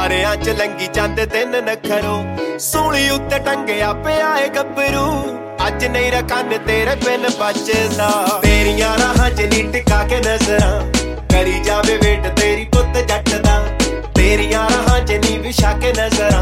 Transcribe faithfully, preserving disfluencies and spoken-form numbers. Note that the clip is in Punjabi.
ਤਾਰਿਆਂ ਚ ਲੰਗੀ ਜਾਂਦੇ ਦਿਨ ਨਖਰੋ ਸੂਲੀ ਉੱਤੇ ਟੰਗਿਆ ਪਿਆ ਏ ਗੱਭਰੂ ਅੱਜ ਨਹੀਂ ਰਕਨ ਤੇਰੇ ਬਿਨ ਬਚਦਾ ਤੇਰੀਆਂ ਰਾਹਾਂ ਚ ਨੀ ਟਿਕਾ ਕੇ ਨਜ਼ਰਾਂ ਕਰੀ ਜਾਵੇ ਵੇਟ ਤੇਰੀ ਪੁੱਤ ਜੱਟ ਦਾ ਤੇਰੀਆਂ ਰਾਹਾਂ ਚ ਨੀ ਵਿਛਾ ਕੇ ਨਜ਼ਰਾਂ